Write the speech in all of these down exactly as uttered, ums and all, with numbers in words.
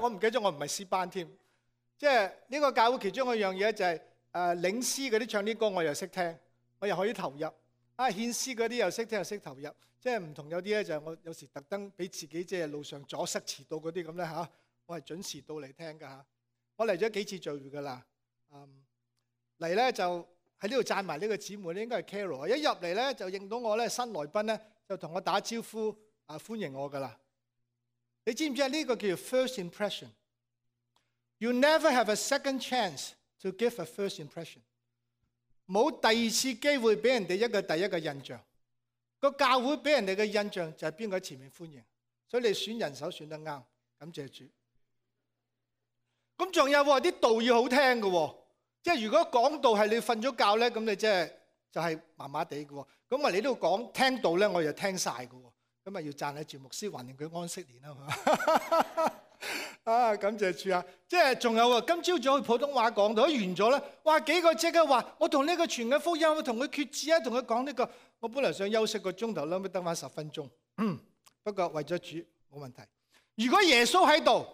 我唔記得咗，我唔係詩班添。即係呢個教會其中一樣嘢就係誒領詩嗰啲唱啲歌，我又識聽，我又可以投入。啊獻詩嗰啲又識聽又識投入，即係唔同。有啲咧就係我有時特登俾自己即係路上阻塞遲到嗰啲咁咧嚇，我係準時到嚟聽㗎嚇。我嚟咗幾次聚會㗎啦，嗯嚟咧就喺呢度讚埋呢個姊妹咧，應該係 Carol。一入嚟咧就認到我咧新來賓咧，就同我打招呼啊歡迎我㗎啦。你知唔知啊？呢個叫做 first impression。You never have a second chance to give a first impression。冇第二次機會俾人哋一個第一個印象。個教會俾人哋嘅印象就係邊個喺前面歡迎，所以你選人手選得啱，感謝主。咁仲有喎，啲道要好聽嘅喎，即係如果講道係你瞓咗覺咧，咁你即係就係麻麻地嘅喎。咁啊，你都要講聽道咧，我又聽晒嘅喎。咁啊，要讚下住牧師，還令佢安息年啊嘛。啊，感謝主啊！即係仲有啊，今朝早去普通話講到完咗咧，哇幾個即刻話，我同呢個傳嘅福音，我同佢決志啊，同佢講呢個。我本來想休息個鐘頭，後尾得翻十分鐘。嗯，不過為咗主冇問題。如果耶穌喺度，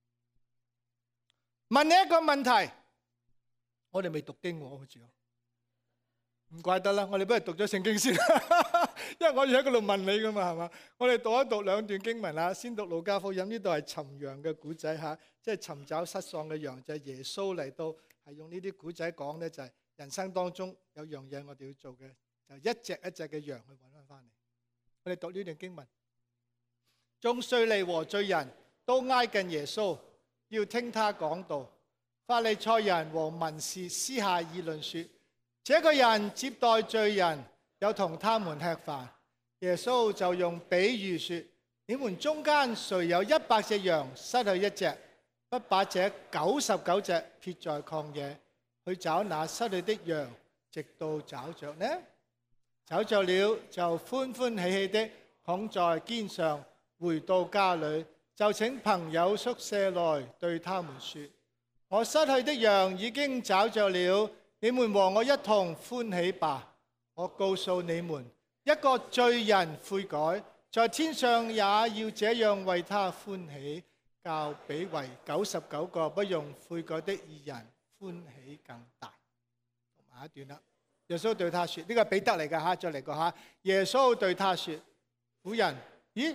問你一個問題，我哋未讀經喎，好似唔怪得啦。我哋不如讀咗聖經先，因為我要喺嗰度問你噶嘛，係嘛？我哋讀一讀兩段經文啦。先讀路加福音，呢度係尋羊嘅古仔嚇，即係尋找失喪嘅羊，就係耶穌嚟到係用呢啲古仔講咧，就係人生當中有樣嘢我哋要做嘅。就一隻一隻嘅羊去揾翻翻嚟。我哋讀呢段經文，眾稅吏和罪人都挨近耶穌，要聽他講道。法利賽人和文士私下議論說：這個人接待罪人，又同他們吃飯。耶穌就用比喻說：你們中間誰有一百隻羊，失去一隻，不把這九十九隻撇在曠野，去找那失去的羊，直到找着呢？找着了就歡歡喜喜的扛在肩上，回到家裏，就請朋友宿舍來對他們說：我失去的羊已經找着了，你們和我一同歡喜吧。我告訴你們，一個罪人悔改，在天上也要這樣為他歡喜，較比為九十九個不用悔改的義人歡喜更大。讀埋一段啦。耶穌對他說：呢個係彼得嚟㗎嚇，再嚟個嚇。耶穌對他說：婦人，咦？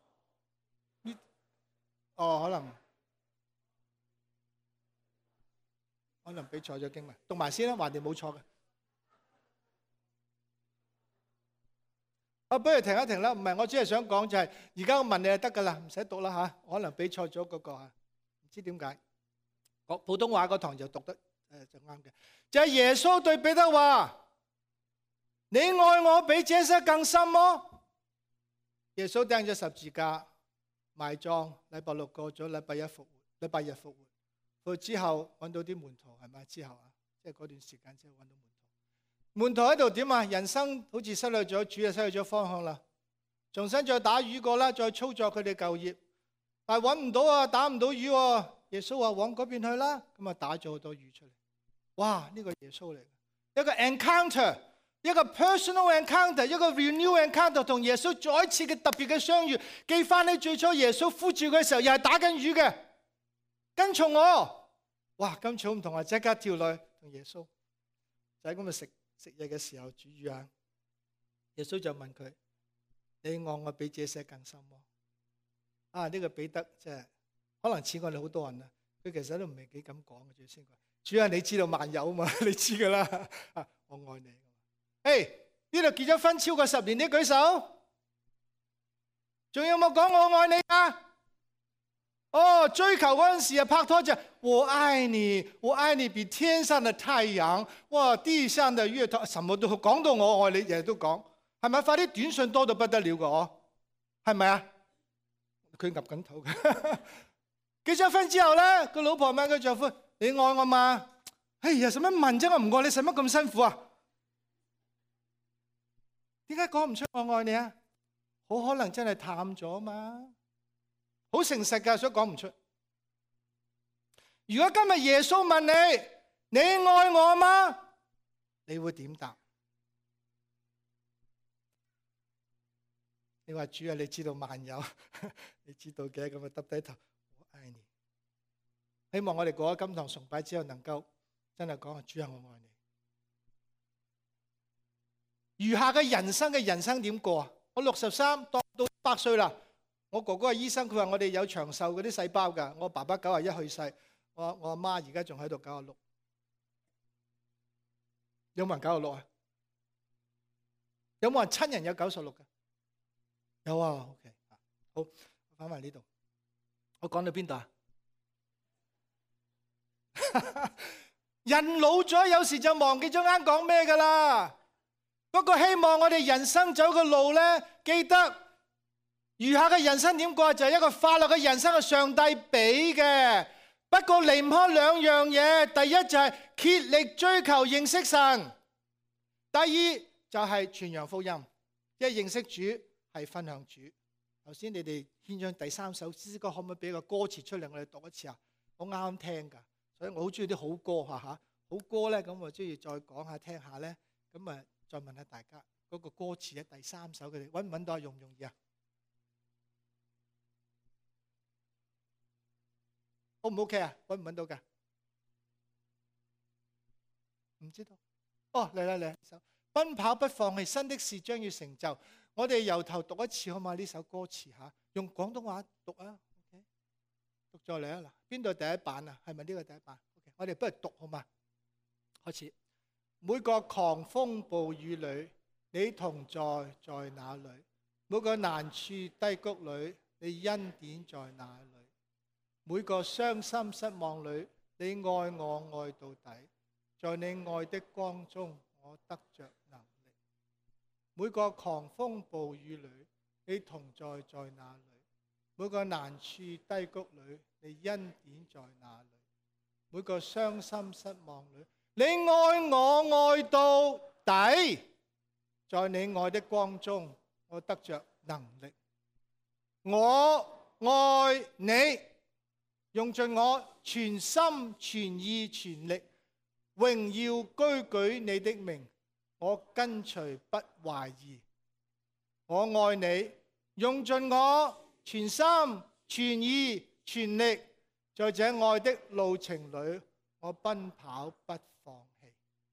哦，可能可能俾錯咗經文，讀埋先啦，橫掂冇錯嘅。啊，不如停一停啦。唔係，我只係想講就係，而家我問你就得㗎啦，唔使讀啦嚇。可能俾錯咗嗰個嚇，唔知點解。講普通話嗰堂就讀得誒就啱嘅。就係耶穌對彼得話：你愛我比這些更深麼？耶穌釘咗十字架，埋葬，禮拜六過咗，禮拜一復活，禮拜日復活。復活之後揾到啲門徒係咪？之後啊，即係嗰段時間之後揾到門徒。門徒喺度點啊？人生好似失去咗主，就失去咗方向啦。重新再打魚過啦，再操作佢哋舊業，但係揾唔到啊，打唔到魚喎。耶穌話往嗰邊去啦，咁啊打咗好多魚出嚟。哇！呢個耶穌嚟，一個 encounter。一個 personal encounter，一個 renew encounter， 同耶穌再一次嘅特別嘅相遇。記翻起最初耶穌呼召佢嘅時候，又係打緊魚嘅，跟從我。哇，今次好唔同啊！即刻跳落去同耶穌就喺咁度食食嘢嘅時候煮魚啊。耶穌就問佢：你愛我比這些更深麼？啊，呢、這個彼得即係可能似我哋好多人啊。佢其實都唔係幾敢講嘅，最先講：主啊，你知道萬有嘛？你知噶啦。啊，我愛你。誒，呢度結咗婚超過十年，你舉手。仲有冇講我愛你啊？哦，追求嗰陣時啊，拍拖就我愛你，我愛你比天上的太陽，哇，地上的月亮，什麼都講到我愛你，日日都講，係咪？快啲短信多到不得了嘅哦，係咪啊？佢岌緊頭嘅。結咗婚之後咧，個老婆問佢丈夫：你愛我嘛？哎呀，使乜問啫？我唔愛你，使乜咁辛苦啊？點解講唔出我愛你啊？好可能真係淡咗嘛，好誠實噶，所以講唔出。如果今日耶穌問你，你愛我嗎？你會點答？你話主啊，你知道萬有，你知道嘅，咁啊耷低頭，我愛你。 希望我哋過咗今堂崇拜之後，能夠真係講啊，主啊，我愛你。餘下嘅人生嘅人生點過啊？我六十三當到一百歲啦。我哥哥係醫生，佢話我哋有長壽嗰啲細胞㗎。我爸爸九十一去世，我我阿媽而家仲喺度九十六。有冇人九十六啊？有冇人親人有九十六㗎？有啊。OK， 好，翻埋呢度。我講到邊度啊？人老咗，有時就忘記咗啱講咩㗎啦。不過希望我哋人生走嘅路咧，記得餘下嘅人生點過，就係一個快樂嘅人生係上帝俾嘅。不過離唔開兩樣嘢，第一就係竭力追求認識神，第二就係傳揚福音。即係認識主係分享主。頭先你哋獻上第三首詩歌，可唔可以俾個歌詞出嚟，我哋讀一次啊？我啱啱聽㗎，所以我好中意啲好歌嚇嚇。好歌咧，咁我中意再講下聽下咧。咁啊，再問下大家嗰個歌詞咧，第三首佢哋揾唔揾到，容唔容易啊？O 唔 OK 啊？揾唔揾到㗎？唔知道。哦，嚟嚟嚟，首奔跑不放棄，新的事將要成就。我哋由頭讀一次好嘛？呢首歌詞嚇，用廣東話讀啊。OK，讀再嚟啊！嗱，邊度第一版啊？係咪呢個第一版 ？OK，我哋不如讀好嘛？開始。每個狂風暴雨裏，你同在在哪裏？每個難處低谷裏，你恩典在哪裏？每個傷心失望裏，你愛我愛到底。在你愛的光中，我得着能力。每個狂風暴雨裏，你同在在哪裏？每個難處低谷裏，你恩典在哪裏？每個傷心失望裏，你愛我愛到底。在你愛的光中，我得着能力。我愛你，用盡我全心全意全力，榮耀居舉你的名，我跟隨不懷疑。我愛你，用盡我全心全意全力，在這愛的路程裏，我奔跑不放棄。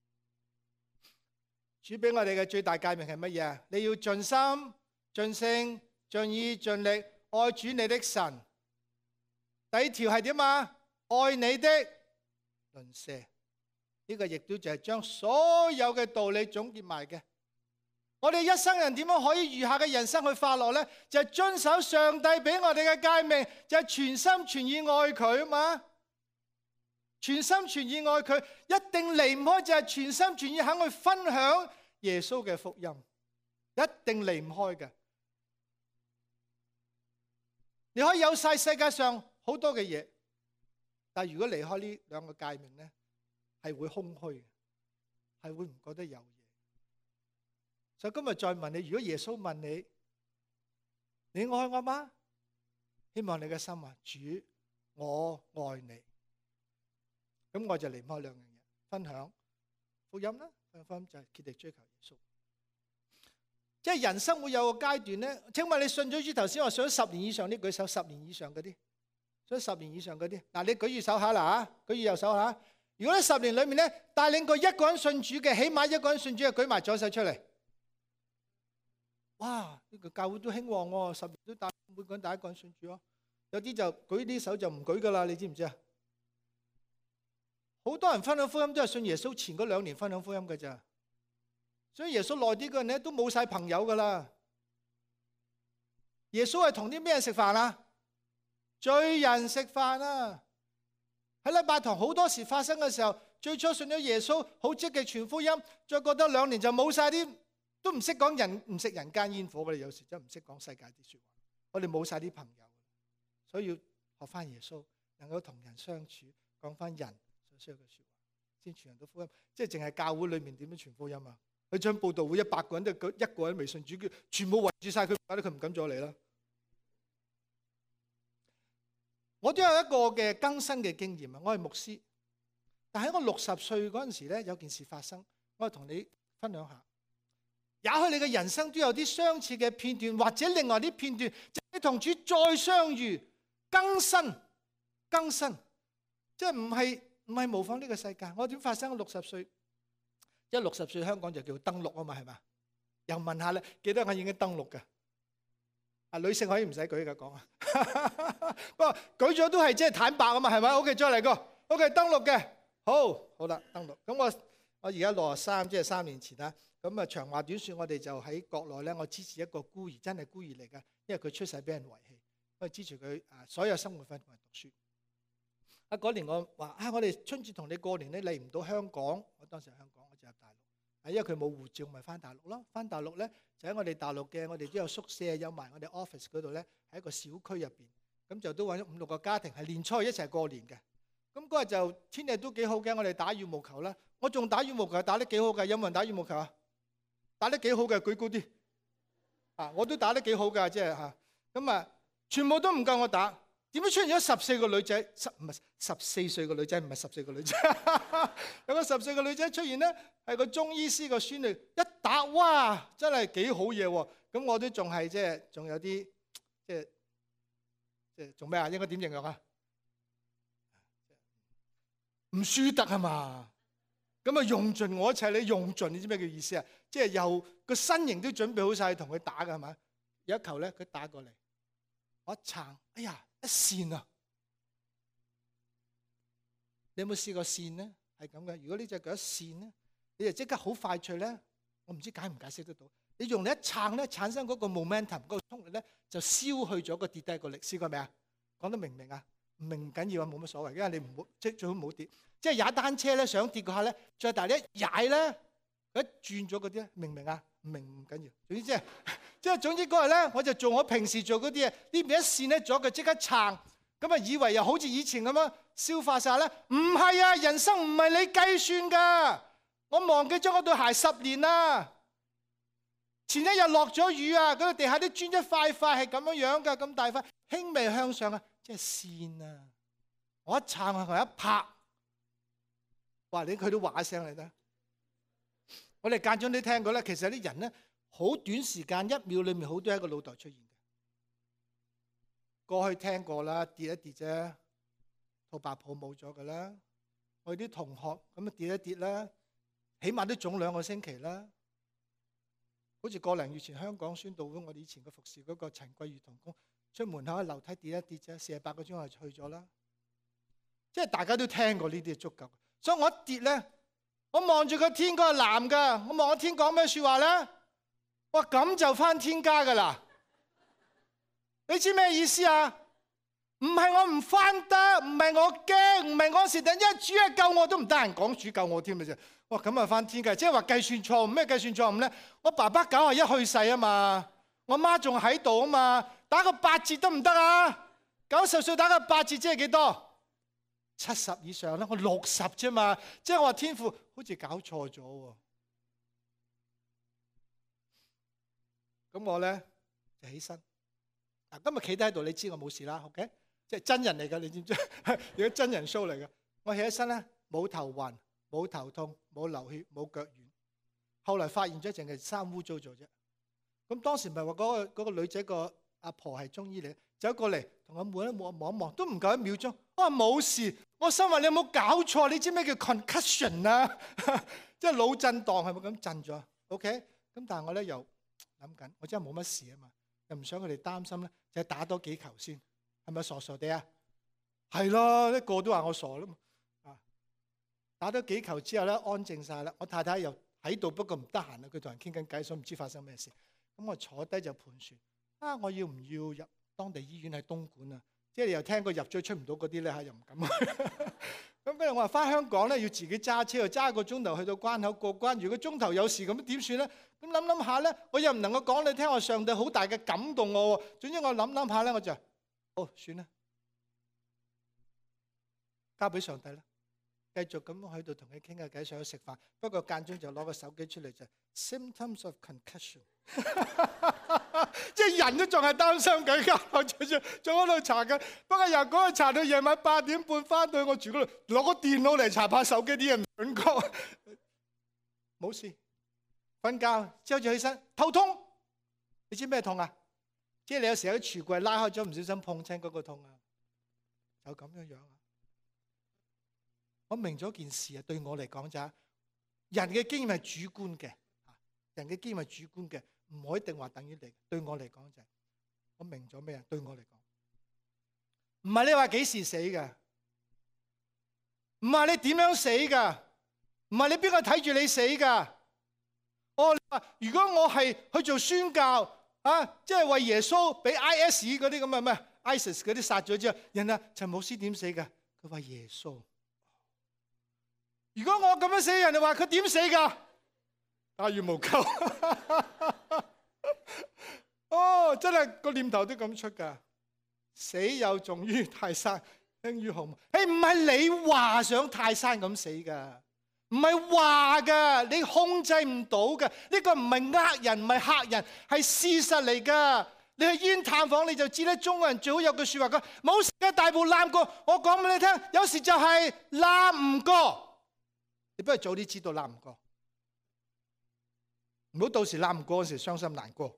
主俾我哋嘅最大誡命係乜嘢？你要盡心盡性盡意盡力愛主你的神。第二條係點啊？愛你的鄰舍。呢個亦都就係將所有嘅道理總結埋嘅。我哋一生人點樣可以餘下嘅人生去快樂呢？就係遵守上帝俾我哋嘅誡命，就係全心全意愛佢啊嘛。全心全意愛佢，一定離唔開就係全心全意肯去分享耶穌嘅福音，一定離唔開嘅。你可以有晒世界上好多嘅嘢，但係如果離開呢兩個誡命呢，係會空虛嘅，係會唔覺得有嘢。所以今日再問你，如果耶穌問你，你愛我嗎？希望你嘅心話，主，我愛你。咁我就離唔開兩樣嘢，分享福音啦，分享福音就係竭力追求耶穌。即係人生會有個階段咧。請問你信咗主，頭先話信咗十年以上啲，舉手，十年以上嗰啲，信咗十年以上嗰啲。嗱，你舉住手下啦嚇，舉住右手下。如果喺十年裏面咧，帶領過一個人信主嘅，起碼一個人信主，就舉埋左手出嚟。哇！呢個教會都興旺喎，十年都帶每個人帶一個人信主咯。有啲就舉啲手就唔舉噶啦，你知唔知啊？好多人分享福音都係信耶穌前嗰兩年分享福音嘅咋，所以耶穌耐啲嘅人咧都冇晒朋友噶啦。耶穌係同啲咩人食飯啊？罪人食飯啊！喺禮拜堂好多時發生嘅時候，最初信咗耶穌，好積極傳福音，再過多兩年就冇晒啲，都唔識講人，唔食人間煙火嘅。有時真係唔識講世界啲說話，我哋冇晒啲朋友，所以要學翻耶穌，能夠同人相處，講翻人所需要嘅說話，先傳人到福音。即係淨係教會裏面點樣傳福音啊？佢將佈道會一百個人都一個人未信主，全部圍住晒佢，搞到佢唔敢再嚟啦。我都有一個嘅更新嘅經驗啊！我係牧師，但喺我六十歲嗰陣時咧，有件事發生，我同你分享下。也許你嘅人生都有啲相似嘅片段，或者另外啲片段，就係你同主再相遇、更新、更新， 即係唔係唔係模仿呢個世界。我點發生六十歲？即係六十歲香港就叫登陸啊嘛，係嘛？又問下咧，幾多人已經登陸嘅？啊，女性可以唔使舉嘅講啊。不過舉咗都係即係坦白啊嘛，係咪 ？OK， 再嚟個 OK 登陸嘅，好好啦，登陸。咁我我而家六十三，即係三年前啦。咁啊長話短説，我哋就喺國內咧，我支持一個孤兒，真係孤兒嚟㗎，因為佢出世俾人遺棄，我支持佢啊所有生活費同埋讀書。啊嗰年我話啊，我哋春節同你過年咧嚟唔到香港，我當時喺香港，我就入大陸。啊，因為佢冇護照，咪翻大陸咯。翻大陸咧就喺我哋大陸嘅，我哋都有宿舍，有埋我哋 office 嗰度咧，喺一個小區入邊。咁就都揾咗五六個家庭，係年初一齊過年嘅。咁嗰日就天氣都幾好嘅，我哋打羽毛球啦。我仲打羽毛球打得幾好㗎，有冇人打羽毛球啊？打得幾好嘅，舉高啲。啊，我都打得幾好㗎，即係嚇。咁啊，全部都唔夠我打。點解出現咗十四個女仔？十唔係十四歲個女仔，唔係十四個女仔。有個十四個女仔出現咧，係個中醫師個孫女，一打哇，真係幾好嘢喎。咁我都仲係即係仲有啲即係即係做咩啊？應該點形容啊？唔輸得啊嘛。咁啊用盡我一切，你用盡，你知咩叫意思啊？即係又個身形都準備好晒同佢打㗎係咪？有一球咧，佢打過嚟，我一撐，哎呀！一線啊！你有冇試過線咧？係咁嘅。如果呢隻腳一線咧，你就即刻好快脆咧。我唔知解唔解釋得到。你用你一撐咧，產生嗰個 momentum 嗰個衝力咧，就消去咗個跌低個力。試過未啊？講得明唔明啊？唔明唔緊要啊，冇乜所謂。因為你唔好即係最好唔好跌。即係踩單車咧，想跌嗰下咧，再大力一踩咧，一轉咗嗰啲，明唔明啊？唔明唔緊要。總之即係。即係總之嗰日咧，我就做我平時做嗰啲嘢，呢邊一線咧，左腳即刻撐，咁啊以為又好似以前咁樣消化晒咧，唔係啊，人生唔係你計算噶，我忘記咗嗰對鞋十年啦。前一日落咗雨啊，嗰個地下啲磚一塊塊係咁樣樣噶，咁大塊，輕微向上啊，即係線啊，我一撐啊，佢一拍，哇！你佢都話一聲嚟得，我哋間中都聽過咧，其實啲人咧。好短時間一秒裏面好多喺個腦袋出現嘅。過去聽過啦，跌一跌啫，套白泡冇咗㗎啦。我啲同學咁啊跌一跌啦，起碼都腫兩個星期啦。好似個零月前香港宣道會，我哋以前個服侍嗰個陳桂如同工出門口喺樓梯跌一跌啫，四十八個鐘就去咗啦。即係大家都聽過呢啲足夠。所以我一跌咧，我望住個天，嗰個藍㗎，我望個天講咩説話咧？哇！咁就返天家噶啦！你知咩意思啊？唔係我唔返得，唔係我驚，唔係我蝕底，因為主係救我都唔得閒講主救我添嘅啫。哇！咁啊返天家，即係話計算錯誤，咩計算錯誤咧？我爸爸九十一去世啊嘛，我媽仲喺度啊嘛，打個八折得唔得啊？九十歲打個八折即係幾多？七十以上啦，我六十啫嘛，即係我話天父好似搞錯咗喎。咁我咧就起身。嗱，今日企低喺度，你知我冇事啦 ，OK？ 即係真人嚟㗎，你知唔知？如果真人 show 嚟㗎，我起咗身咧，冇頭暈，冇頭痛，冇流血，冇腳軟。後來發現咗，淨係生污糟咗啫。咁當時唔係話嗰個嗰個女仔個阿婆係中醫嚟，走過嚟同我望一望望一望，都唔夠一秒鐘。我話冇事，我心話你有冇搞錯？你知咩叫 concussion 啊？即係腦震盪係咪咁震咗 ？OK？咁但係我咧又諗緊，我真係冇乜事啊嘛，又唔想佢哋擔心咧，就係打多幾球先，係咪傻傻地啊？係咯，一個都話我傻啦嘛。啊，打多幾球之後咧，安靜晒啦。我太太又喺度，不過唔得閒啦，佢同人傾緊偈，所以唔知發生咩事。咁我坐低就盤算啊，我要唔要入當地醫院喺東莞啊？即係你又聽過入咗出唔到嗰啲咧嚇，又唔敢去。咁不如我話翻香港咧，要自己揸車，又揸一個鐘頭去到關口過關。如果中途有事咁點算咧？咁諗諗下咧，我又唔能夠講你聽，我上帝好大嘅感動我喎。總之我諗諗下咧，我就好算啦，交俾上帝啦。繼續咁喺度同佢傾下偈，上去食飯。不過間中就攞個手機出嚟就 symptoms of concussion， 即係人都仲係擔心緊㗎，我仲仲喺度查緊。不過由嗰個查到夜晚八點半，翻到去我住嗰度攞個電腦嚟查下手機啲嘢唔準確，冇事。瞓覺之後就起身，頭痛。你知咩痛啊？即係你有時喺櫥櫃拉開咗，唔小心碰親嗰個痛啊，就咁樣樣啊。 我明咗件事啊，對我嚟講就係人嘅經驗係主觀嘅，人嘅經驗係主觀嘅，唔可以一定話等於你。對我嚟講就係我明咗咩啊？對我嚟講，唔係你話幾時死㗎，唔係你點樣死㗎，唔係你邊個睇住你死㗎。哦，如果我係去做宣教啊，即係為耶穌俾 I S 嗰啲咁嘅咩 ISIS 嗰啲殺咗之後，人啊陳牧師點死㗎？佢話耶穌。如果我咁樣死，人哋話佢點死㗎？打羽毛球。哦，真係個念頭都咁出㗎。死有重於泰山，輕於鴻毛。誒，唔係你話想泰山咁死㗎，唔係話㗎，你控制唔到㗎。呢個唔係呃人，唔係嚇人，係事實嚟㗎。你去醫院探訪你就知咧，中國人最好有句説話講：冇事嘅，大步攬過。我講俾你聽，有時就係攬唔過。你不如早啲知道攬唔過，唔好到時攬唔過嗰時傷心難過。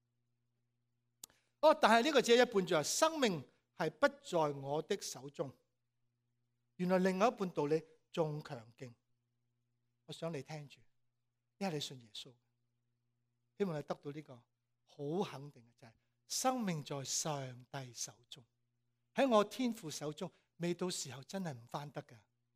哦，但係呢個只係一半，就係生命係不在我的手中。原來另外一半道理仲強勁，我想你聽住，因為你信耶穌，希望你得到呢個好肯定嘅就係生命在上帝手中，喺我天父手中，未到時候真係唔翻得噶。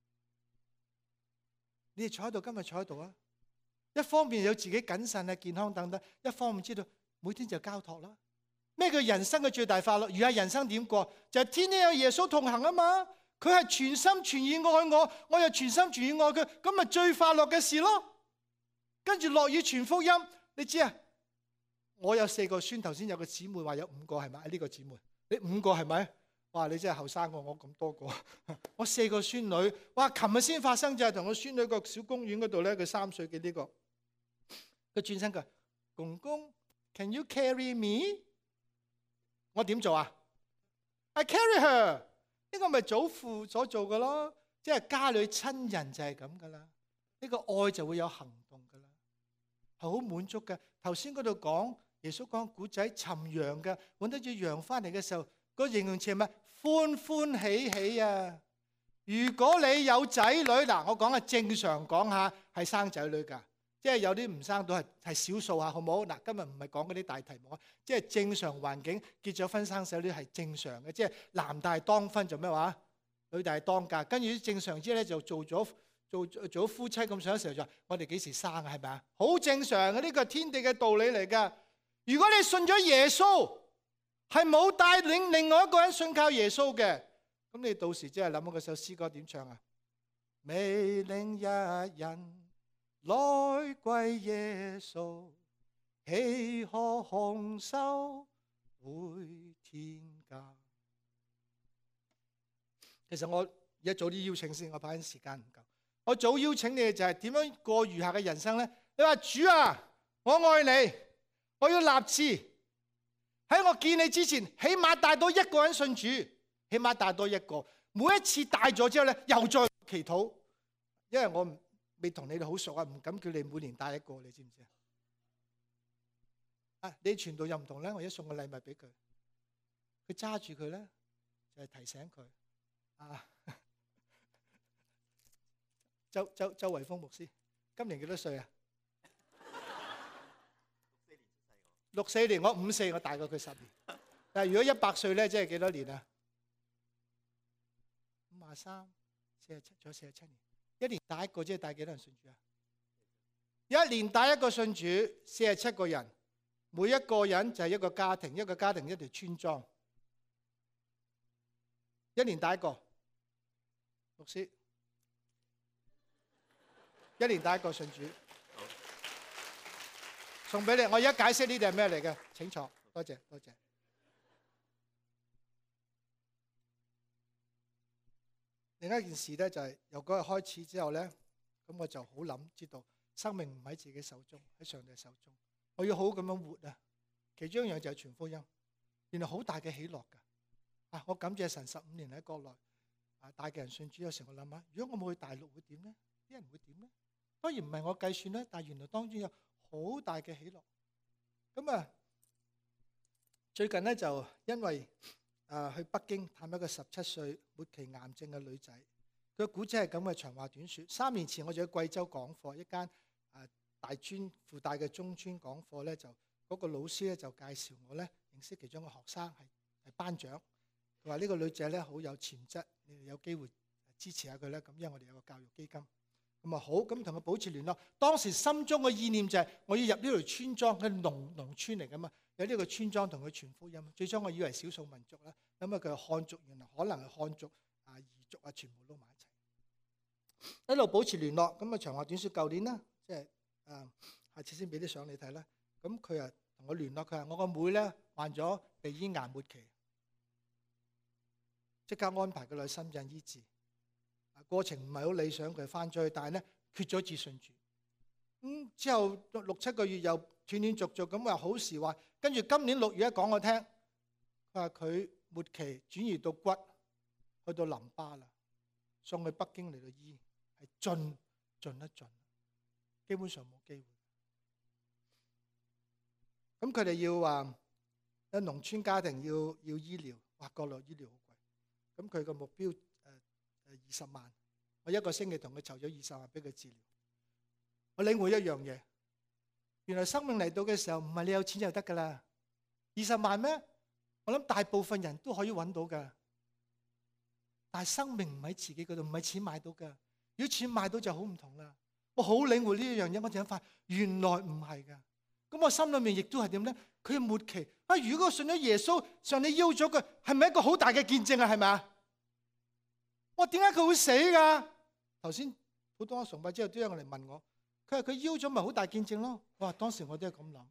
你哋坐喺度，今日坐喺度啊！一方面有自己謹慎啊、健康等等，一方面知道每天就交託啦。咩叫人生嘅最大快樂？餘下人生點過？就係天天有耶穌同行啊嘛！佢係全心全意愛我，我又全心全意愛佢，咁咪最快樂嘅事咯。跟住落雨傳福音，你知啊？我有四個孫，頭先有個姊妹話有五個係咪？呢個姊妹，你五個係咪？哇！你真係後生過我咁多個。我四個孫女，哇！琴日先發生就係同個孫女個小公園嗰度咧，佢三歲嘅呢個，佢轉身佢話：公公 ，Can you carry me？ 我點做啊 ？I carry her。呢個咪祖父所做嘅咯，即係家裏親人就係咁噶啦。呢個愛就會有行動噶啦，係好滿足嘅。頭先嗰度講耶穌講古仔尋羊嘅，揾得隻羊翻嚟嘅時候，個形容詞係咩？歡歡喜喜啊！如果你有仔女，嗱，我講係正常講下係生仔女㗎，即係有啲唔生到係係少數嚇，好唔好？嗱，今日唔係講嗰啲大題目啊，即係正常環境結咗婚生仔女係正常嘅，即係男大當婚做咩話？女大當嫁，跟住正常之後咧就做咗做做咗夫妻咁上嘅時候就話：我哋幾時生啊？係咪啊？好正常嘅，呢個係天地嘅道理嚟㗎。如果你信咗耶穌，係冇帶領另外一個人信靠耶穌嘅，咁你到時即係諗嗰首詩歌點唱啊？未領一人來歸耶穌，豈可空手回天家？其實我而家早啲邀請先，我怕緊時間唔夠。我早邀請你就係點樣過餘下嘅人生咧？你話主啊，我愛你，我要立志。喺我見你之前，起碼帶多一個人信主，起碼帶多一個。每一次帶咗之後咧，又再祈禱，因為我未同你哋好熟啊，唔敢叫你每年帶一個，你知唔知啊？啊，你傳道又唔同咧，我一送個禮物俾佢，佢揸住佢咧，就係提醒佢啊。周周周維峰牧師，今年幾多歲啊？六四年，我五四，我大過佢十年。但係如果一百歲咧，即係幾多年啊？五廿三、四十七，仲有四十七年。一年帶一個，即係帶幾多人信主啊？一年帶一個信主，四十七個人，每一個人就係一個家庭，一個家庭一條村莊。一年帶一個，牧師，一年帶一個信主。送俾你，我而家解釋呢啲係咩嚟嘅？請坐，多謝多謝。另一件事咧就係由嗰日開始之後咧，咁我就好諗知道生命唔喺自己手中，喺上帝手中。我要好好咁樣活啊！其中一樣就係傳福音，原來好大嘅喜樂㗎。啊，我感謝神十五年喺國內啊帶嘅人信主，有時我諗下，如果我冇去大陸會點咧？啲人會點咧？當然唔係我計算啦，但係原來當中有好大嘅喜樂。咁啊，最近咧就因為誒去北京探一個十七歲末期癌症嘅女仔， 佢嘅古仔係咁嘅，長話短説。三年前我就喺貴州講課，一間誒大專附帶嘅中專講課咧，就嗰個老師咧就介紹我咧認識其中一個學生係係班長。佢話呢個女仔咧好有潛質，你哋有機會支持下佢咧。咁因為我哋有個教育基金，咁啊好，咁同佢保持聯絡。當時心中嘅意念就係我要入呢條村莊，係農農村嚟噶嘛，有呢個村莊同佢傳福音。最初我以為少數民族啦，咁啊佢係漢族，原來可能係漢族啊、彝族啊，全部撈埋一齊。一路保持聯絡，咁啊長話短説，舊年啦，即係誒，下次先俾啲相你睇啦。咁佢啊同我聯絡，佢話我個妹咧患咗鼻咽癌末期，即刻安排佢去深圳醫治。過程唔係好理想，佢翻咗去，但係咧決咗志信主。咁之後六七個月又斷斷續續咁話好時壞，跟住今年六月一講我聽，佢話佢末期轉移到骨，去到淋巴啦，送去北京嚟到醫。係盡盡得盡，基本上冇機會。咁佢哋要話，喺農村家庭要要醫療，哇！國內醫療好貴。咁佢個目標誒誒二十萬，我一個星期同佢籌咗二十萬俾佢治療。我領會一樣嘢，原來生命嚟到嘅時候唔係你有錢就得㗎啦。二十萬咩？我諗大部分人都可以揾到㗎，但係生命唔喺自己嗰度，唔係錢買到㗎。如果錢買到就好唔同啦。我好領會呢一樣嘢，我就發現原來唔係㗎。咁我心裏面亦都係點咧？佢末期啊！如果我信咗耶穌，上帝邀咗佢，係咪一個好大嘅見證啊？係咪啊？我點解佢會死㗎？頭先好多崇拜之後都有人嚟問我，佢話佢邀咗咪好大見證咯。我話當時我都係咁諗，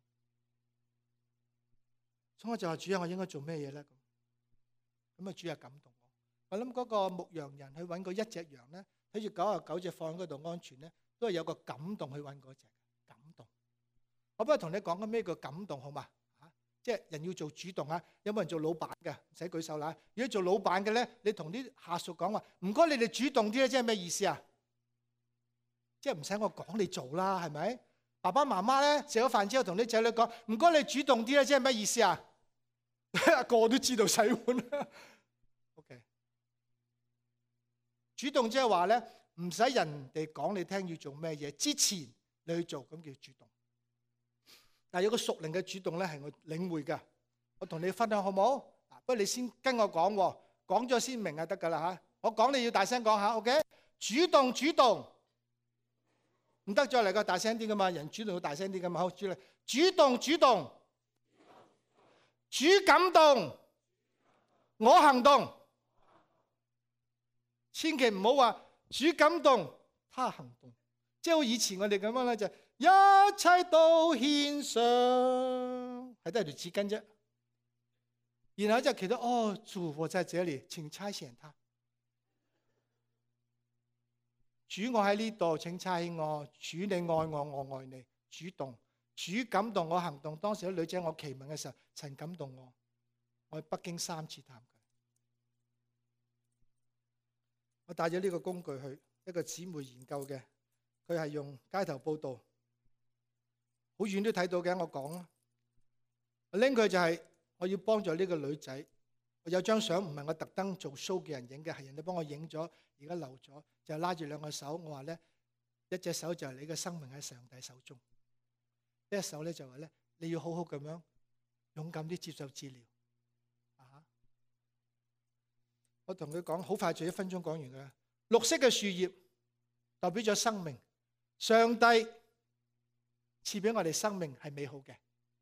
所以我就話主啊，我應該做咩嘢咧？咁咁啊，主啊感動我。我諗嗰個牧羊人去揾嗰一隻羊咧，睇住九十九隻放喺嗰度安全咧，都係有個感動去揾嗰隻感動。我不如同你講緊咩叫感動好嘛？嚇，即係人要做主動啊！有冇人做老闆嘅？唔使舉手啦。如果做老闆嘅咧，你同啲下屬講話，唔該你哋主動啲咧，即係咩意思啊？即係唔使我講你做啦，係咪？爸爸媽媽咧食咗飯之後同啲仔女講，唔該你主動啲咧，即係咩意思啊？個個都知道洗碗。OK， 主動即係話咧，唔使人哋講你聽要做咩嘢，之前你去做，咁叫主動。但係有個屬靈嘅主動咧，係我領會㗎。我同你分享好唔好？不過你先跟我講，講咗先明就得㗎啦嚇。我講你要大聲講下 ，OK？ 主動主動，唔得再嚟個大聲啲㗎嘛，人主動要大聲啲㗎嘛。好，主嚟，主動主動，主感動，我行動。千祈唔好話主感動，他行動。即係好以前我哋咁樣咧，就一切都獻上，係都係條紙巾啫。然後就祈禱，哦，主我在這裡，請差遣他。主我喺呢度，請差遣我。主你愛我，我愛你。主動，主感動我行動。當時啲女仔我祈問嘅時候，神感動我，我去北京三次探佢。我帶咗呢個工具去一個姊妹研究嘅。佢係用街頭報道，好遠都睇到嘅。我講啦，我拎佢就係我要幫助呢個女仔。我有張相唔係我特登做 show 嘅人影嘅，係人哋幫我影咗，而家留咗，就拉住兩個手。我話咧，一隻手就係你嘅生命喺上帝手中，一隻手咧就話咧，你要好好咁樣勇敢啲接受治療。啊！我同佢講，好快就一分鐘講完㗎啦。綠色嘅樹葉代表咗生命。上帝賜俾我哋生命係美好嘅。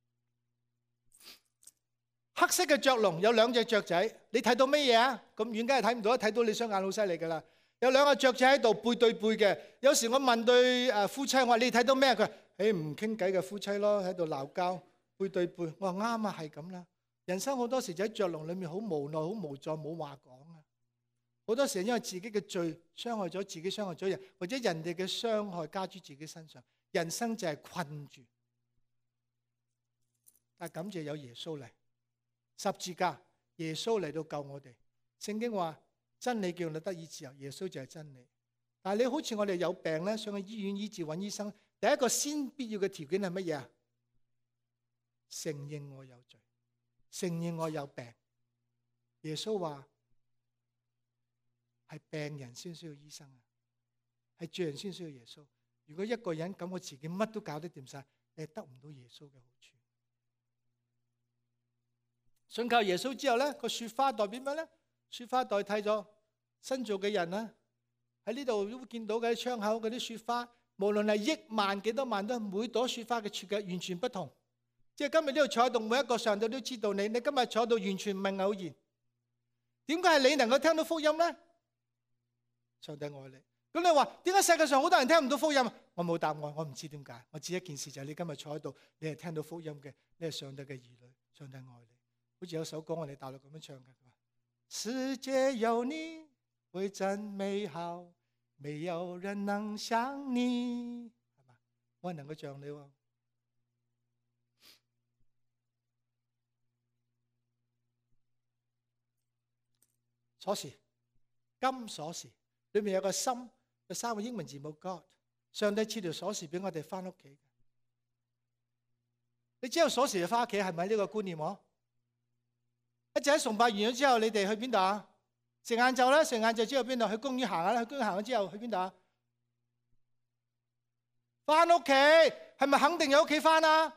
黑色嘅雀籠有兩隻雀仔，你睇到咩嘢啊？咁遠梗係睇唔到，睇到你雙眼好犀利噶啦。有兩個雀仔喺度背對背嘅。有時我問對誒夫妻，我話你睇到咩？佢話誒唔傾偈嘅夫妻咯，喺度鬧交背對背。我話啱啊，係咁啦。人生好多時就喺雀籠裏面好無奈、好無助，冇話講啊。好多時因為自己嘅罪傷害咗自己，傷害咗人，或者人哋嘅傷害加諸自己身上，人生就係困住。但感謝有耶穌嚟，十字架，耶穌嚟到救我哋。聖經話真理叫你得以自由，耶穌就係真理。但係你好似我哋有病咧，上去醫院醫治揾醫生，第一個先必要嘅條件係乜嘢啊？承認我有罪，承認我有病。耶穌話係病人先需要醫生啊，係罪人先需要耶穌。如果一個人感覺自己乜都搞得掂晒，你係得唔到耶穌嘅好處。信靠耶穌之後咧，個雪花代表咩咧？雪花代替咗新造嘅人啦。喺呢度都會見到嘅窗口嗰啲雪花，無論係億萬幾多萬都，每朵雪花嘅設計完全不同。即係今日呢度坐喺度，每一個上帝都知道你。你今日坐喺度完全唔係偶然。點解係你能夠聽到福音咧？上帝愛你。咁你話點解世界上好多人聽唔到福音？我冇答案，我唔知點解。我知一件事就係你今日坐喺度，你係聽到福音嘅，你係上帝嘅兒女，上帝愛你。好似有首歌我哋大陸咁樣唱嘅，世界有你會真美好，沒有人能像你，係嘛？冇人能夠像你喎。鎖匙，金鎖匙，裏面有個心，有三個英文字母 God。上帝賜條鎖匙俾我哋翻屋企。你知道鎖匙就翻屋企，係咪呢個觀念喎？一陣喺崇拜完咗之後，你哋去邊度啊？食晏晝咧，食晏晝之後邊度？去公園行下啦。去公園行咗之後去邊度啊？翻屋企，係咪肯定有屋企翻啊？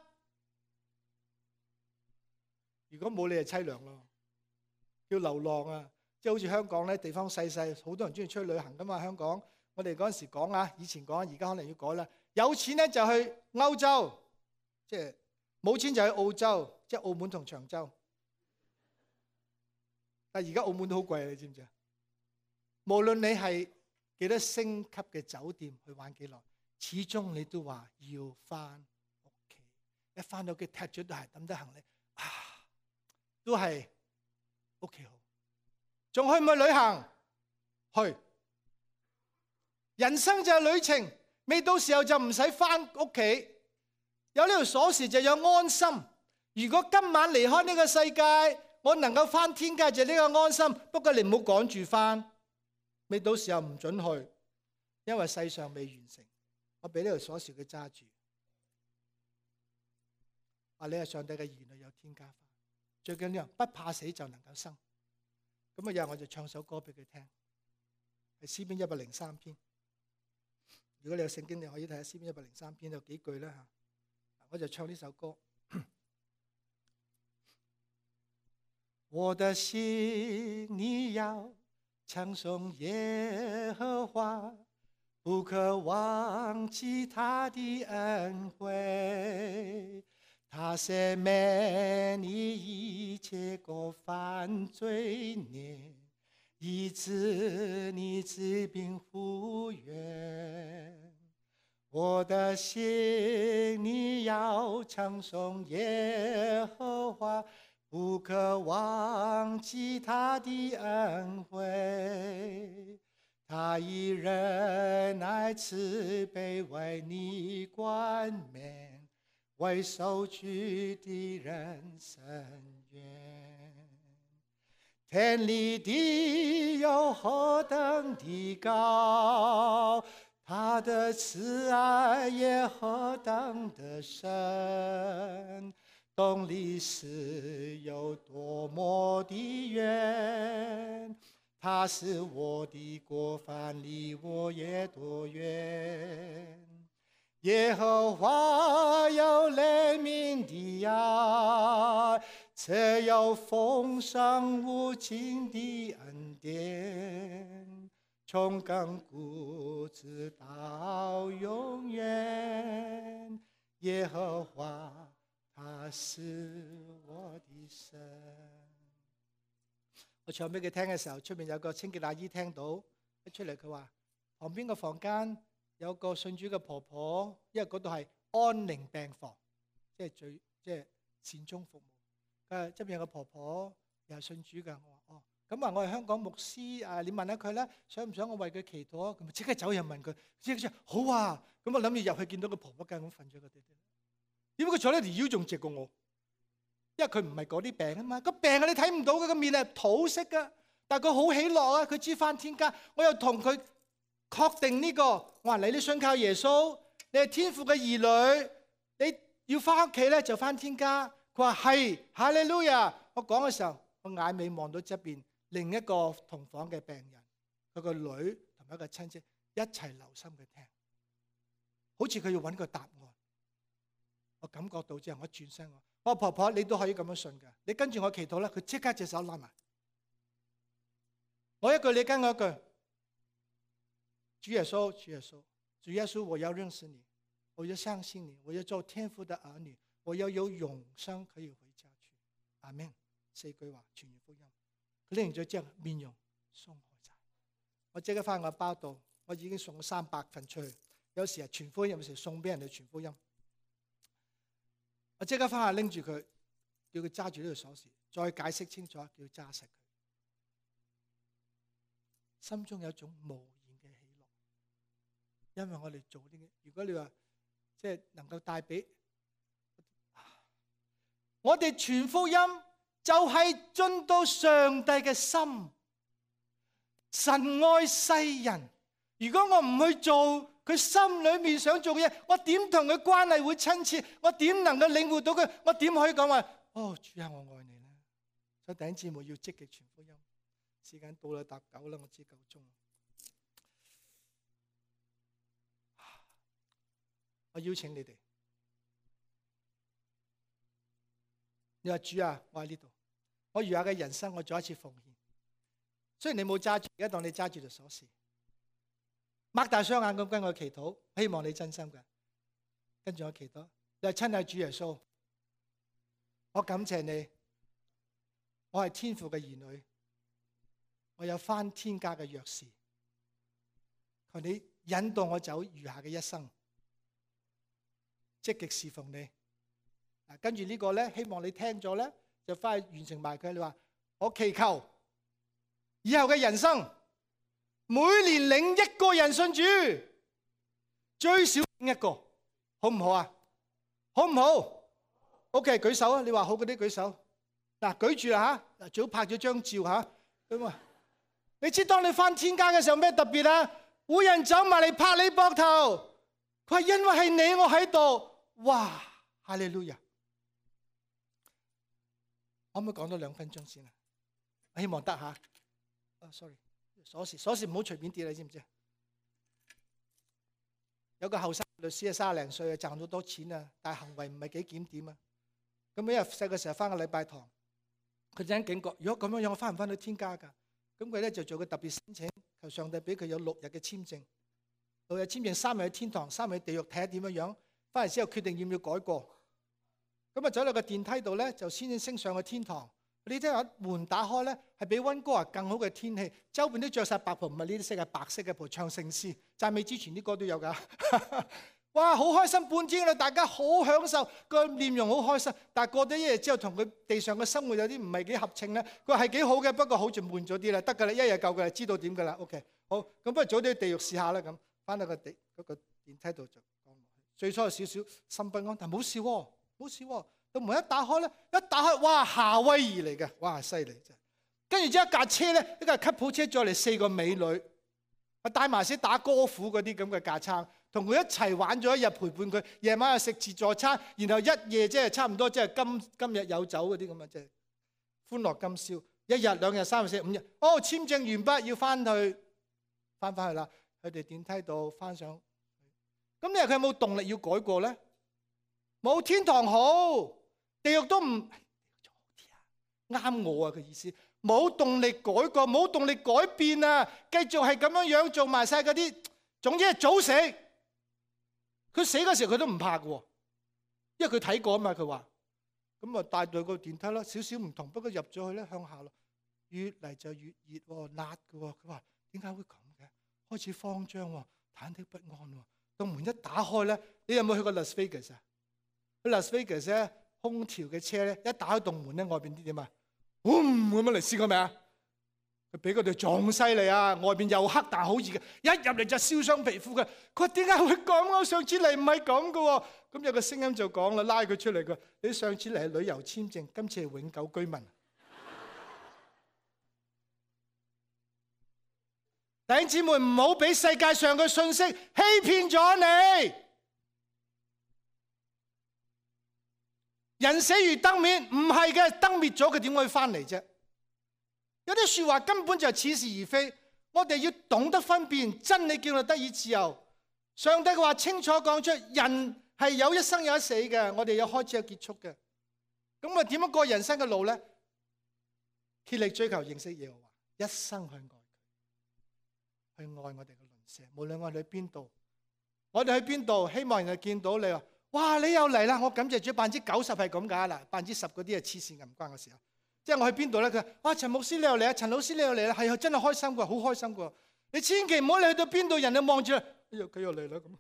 如果冇你就淒涼咯，叫流浪啊！即係好似香港咧，地方細細，好多人中意出去旅行噶嘛。香港我哋嗰陣時講啊，以前講，而家可能要改啦。有錢咧就去歐洲，即係冇錢就去澳洲，即係澳門同長洲。但係而家澳門都好貴啊，你知唔知啊？無論你係幾多星級嘅酒店去玩幾耐，始終你都話要翻屋企。一翻到屋企踢咗對鞋，抌低行李，啊，都係屋企好。仲去唔去旅行？去。人生就係旅程，未到時候就唔使翻屋企。有呢條鎖匙就有安心。如果今晚離開呢個世界，我能夠翻天界就呢個安心。不過你唔好趕住翻，未到時候唔准去，因為世上未完成。我俾呢條鎖匙佢揸住。話你係上帝嘅兒女，有天家翻。最緊要不怕死就能夠生。咁啊！日我就唱首歌俾佢聽，係詩篇一百零三篇。如果你有聖經，你可以睇下詩篇一百零三篇有幾句啦嚇。我就唱呢首歌。我的心你要稱頌耶和華，不可忘記他的恩惠。他赦免你一切過犯罪孽，醫治你疾病復原。我的心你要稱頌耶和華，不可忘記他的恩惠。他以仁愛慈悲為你冠冕，為受屈的人伸冤。天離地有何等的高，他的慈愛也何等的深，懂歷史有多麼的遠，他使我的過犯離我也多遠。耶和華有憐憫的愛，且有豐盛無盡的恩典，從亙古直到永遠。耶和華他是我的神。我唱俾佢聽嘅時候，出面有個清潔阿姨聽到，一出嚟佢話旁邊個房間有個信主嘅婆婆，因為嗰度係安寧病房，即係最即係善終服務。誒，側邊有個婆婆又係信主㗎。我話哦，咁啊，我係香港牧師啊，你問下佢啦，想唔想我為佢祈禱啊？咁即刻走入問佢，即刻好啊。咁我諗住入去見到個婆婆梗係咁瞓咗個地地，點解佢坐呢條腰仲直過我？因為佢唔係嗰啲病啊嘛，個病啊你睇唔到嘅，個面係土色㗎，但係佢好喜樂啊，佢知返天家。我又同佢確定呢個，我話你都信靠耶穌，你係天父嘅兒女，你要翻屋企咧就翻天家。佢話係，哈利路亞。我講嘅時候，我眼尾望到側邊另一個同房嘅病人， 佢個女同埋一個親戚一齊留心去聽，好似佢要揾個答案。我感覺到之後，我轉身我，我話婆婆你都可以咁樣信㗎，你跟住我祈禱啦。佢即刻隻手拉埋，我一句你跟我一句，主耶穌，主耶穌，主耶穌，我要認識你，我要相信你，我要做天父的兒女，我要有永生可以回家去。阿們，四句話傳完福音，佢拎完咗之後面容鬆開晒。我即刻翻我包度，我已經送咗三百份出去，有時係傳福音，有時送俾人哋傳福音。我即刻翻去拎住佢，叫佢揸住呢條鎖匙，再解釋清楚，叫佢揸實佢。心中有一種無言嘅喜樂，因為我哋做呢啲，如果你話即係能夠帶俾我哋傳福音，就係進到上帝嘅心。神愛世人，如果我唔去做佢心裏面想做嘅嘢，我點同佢關係會親切？我點能夠領會到佢？我點可以講話哦，主啊，我愛你咧？所以弟兄姊妹要積極傳福音。時間到啦，搭九啦，我知夠鐘。我邀請你哋，你話主啊，我喺呢度，我餘下嘅人生，我做一次奉獻。雖然你冇揸住，而家當你揸住條鎖匙，擘大雙眼咁跟我祈禱，希望你真心嘅。跟住我祈禱，你話親愛主耶穌，我感謝你，我係天父嘅兒女。我有返天家嘅鑰匙，求你引導我走餘下嘅一生，積極侍奉你。嗱，跟住呢個咧，希望你聽咗咧，就返去完成埋佢。你話我祈求以後嘅人生，每年領一個人信主，最少領一個，好唔好啊？好唔好 ？OK， 舉手啊！你話好嗰啲舉手。嗱，舉住啦吓，嗱，最好拍咗張照吓，咁啊。你知當你返天家嘅時候咩特別啊？會有人走埋嚟拍你膊頭，佢話因為係你我喺度，哇！哈利路亞！可唔可以講多兩分鐘先啊？我希望得吓。啊 ，sorry， 鎖匙鎖匙唔好隨便跌，你知唔知啊？有個後生律師啊，三十零歲啊，賺咗多錢啊，但係行為唔係幾檢點啊。咁每日細個時候返個禮拜堂，佢突然警覺，如果咁樣樣，我返唔返到天家㗎？咁佢咧就做個特別申請，求上帝俾佢有六日嘅簽證，六日簽證，三日喺天堂，三日喺地獄，睇下點樣樣。翻嚟之後決定要唔要改過。咁啊走落個電梯度咧，就先升上去天堂。你睇下門打開咧，係比溫哥華更好嘅天氣，周邊都着晒白袍，唔係呢啲色，係白色嘅袍，唱聖詩。讚美之前啲歌都有㗎。哇，好開心半天啦，大家好享受，個面容好開心。但係過咗一日之後，同佢地上嘅生活有啲唔係幾合稱咧。佢話係幾好嘅，不過好似悶咗啲啦，得㗎啦，一日夠㗎啦，知道點㗎啦。OK，好，咁不如早啲去地獄試下啦。咁翻到個地嗰個電梯度就講落去。最初有少少心不安，但冇事喎，冇事喎。到門一打開咧，一打開，哇，夏威夷嚟嘅，哇，犀利真。跟住之後一架車咧，一架吉普車載嚟四個美女，我帶埋先打歌虎嗰啲咁嘅架撐。同佢一齊玩咗一日，陪伴佢夜晚又食自助餐，然後一夜即係差唔多即係今今日有酒嗰啲咁啊，即係歡樂今宵，一日兩日三日四日五日，哦，簽證完畢要翻去翻返去啦，佢哋電梯度翻上，咁你話佢有冇動力要改過咧？冇，天堂好，地獄都唔啱我啊，佢意思冇動力改過，冇動力改變啊，繼續係咁樣樣做埋晒嗰啲，總之係早死。佢死嗰時佢都唔怕嘅，因為佢睇過啊嘛。佢話咁啊，帶到個電梯啦，少少唔同，不過入咗去咧向下咯，越嚟就越熱喎，辣嘅喎。佢話點解會咁嘅？開始慌張喎，忐忑不安喎。到門一打開咧，你有冇去過 Las Vegas 啊？去 Las Vegas 咧，空調嘅車咧，一打開棟門咧，外邊啲點啊？嗡咁樣嚟，試過未啊？佢俾佢哋撞犀利啊！外邊又黑但好熱嘅，一入嚟就燒傷皮膚嘅。佢話點解會咁啊？上次嚟唔係咁嘅喎。咁有個聲音就講啦，拉佢出嚟嘅。你上次嚟係旅遊簽證，今次係永久居民。弟兄姊妹，唔好俾世界上嘅信息欺騙咗你。人死如燈滅，唔係嘅，燈滅咗佢點可以翻嚟啫？有啲説話根本就係似是而非。 我哋要懂得分辨真理，叫我哋得以自由。上帝嘅話清楚講出，人係有一生有一死嘅，我哋有開始有結束嘅。咁啊，點樣過人生嘅路咧？竭力追求認識耶和華，一生去愛佢，去愛我哋嘅鄰舍。無論我哋去邊度，我哋去邊度，希望人哋見到你話：哇，你又嚟啦！我感謝主，百分之九十係咁㗎啦，百分之十嗰啲係黐線嘅，唔關我事啊。即係我去邊度咧？佢話：哇，陳牧師你又嚟啊！陳老師你又嚟啦！係啊，真係開心㗎，好開心㗎。你千祈唔好你去到邊度，人哋望住啦，哎呀，佢又嚟啦咁。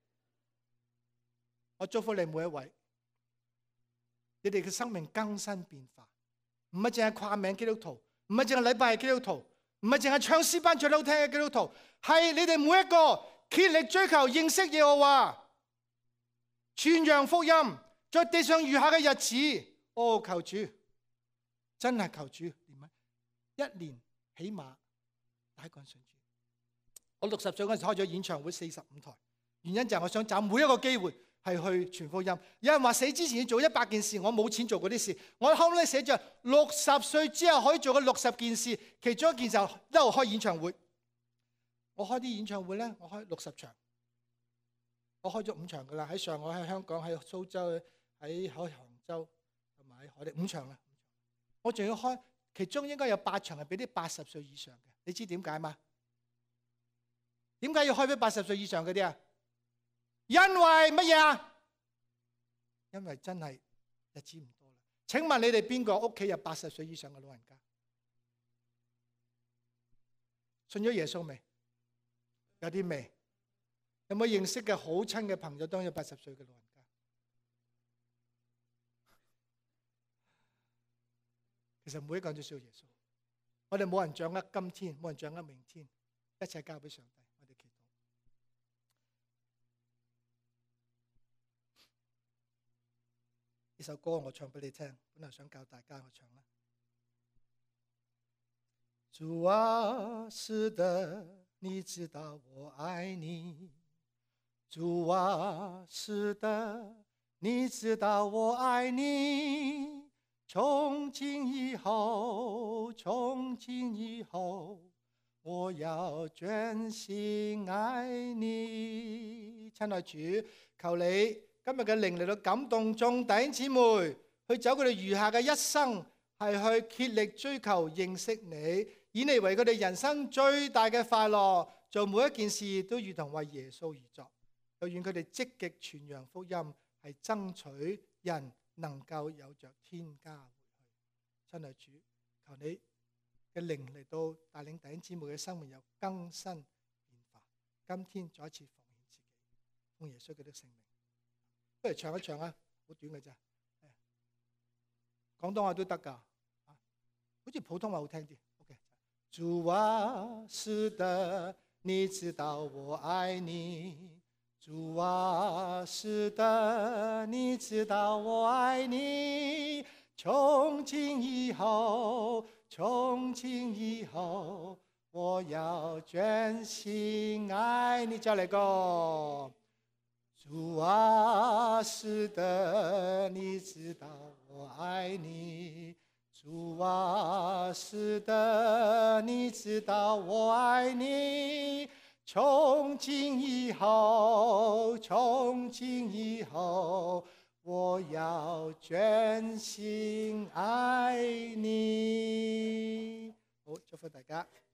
我祝福你每一位，你哋嘅生命更新變化，唔係淨係掛名基督徒，唔係淨係禮拜係基督徒，唔係淨係唱詩班最好聽嘅基督徒，係你哋每一個竭力追求認識耶和華，傳揚福音，在地上餘下嘅日子，哦，求主，真係求主，一年起碼第一個人信主。我六十歲嗰陣時開咗演唱會四十五台，原因就係我想找每一個機會係去傳福音。有人話死之前要做一百件事，我冇錢做嗰啲事。我後尾寫著六十歲之後可以做嘅六十件事，其中一件就一路開演唱會。我開啲演唱會咧，我開六十場，我開咗五場噶啦，喺上海、喺香港、喺蘇州、喺喺杭州同埋喺海地五場啦。我仲要開，其中應該有八場係俾啲八十歲以上嘅。你知點解嗎？點解要開俾八十歲以上嗰啲啊？因為乜嘢啊？因為真係日子唔多啦。請問你哋邊個屋企有八十歲以上嘅老人家？信咗耶穌未？有啲未？有冇認識嘅好親嘅朋友當有八十歲嘅老人家？其實每一個人都需要耶穌。我哋冇人掌握今天，冇人掌握明天，一切交俾上帝。我哋祈禱。呢首歌我唱俾你聽，本來想教大家我唱啦。主啊，是的，你知道我愛你。主啊，是的，你知道我愛你。從今以後，從今以後，我要專心愛你。親愛主，求你今日嘅靈嚟到感動眾弟兄姊妹，去走佢哋餘下嘅一生，係去竭力追求認識你，以你為佢哋人生最大嘅快樂，做每一件事都如同為耶穌而作。又願佢哋積極傳揚福音，係爭取人能夠有着天家回去。親愛主，求你嘅靈嚟到帶領弟兄姊妹嘅生命有更新變化。今天再一次奉獻自己，奉耶穌基督聖名。不如唱一唱啊，好短嘅咋，廣東話都得噶，好似普通話好聽啲。OK， 主啊，是的，你知道我愛你。主啊，是的，你知道我愛你。從今以後，從今以後，我要專心愛你。再嚟個。主啊，是的，你知道我愛你。主啊，是的，你知道我愛你。從今以後，從今以後，我要專心愛你。好，祝福大家。